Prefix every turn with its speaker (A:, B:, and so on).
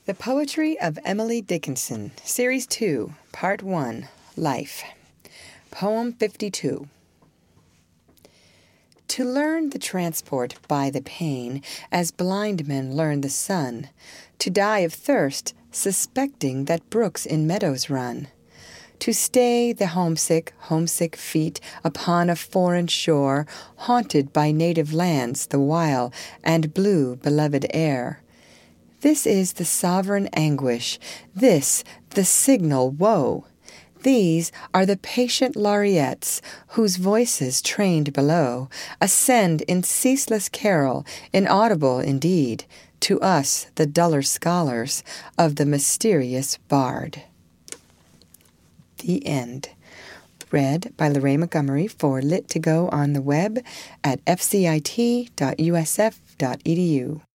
A: The Poetry of Emily Dickinson, Series 2, Part 1, Life. Poem 52. To learn the transport by the pain, as blind men learn the sun, to die of thirst, suspecting that brooks in meadows run, to stay the homesick feet upon a foreign shore, haunted by native lands the while, and blue beloved air. This is the sovereign anguish, this the signal woe. These are the patient laureates, whose voices trained below ascend in ceaseless carol, inaudible indeed, to us the duller scholars of the mysterious bard. The end. Read by Lorraine Montgomery for Lit2Go on the web at fcit.usf.edu.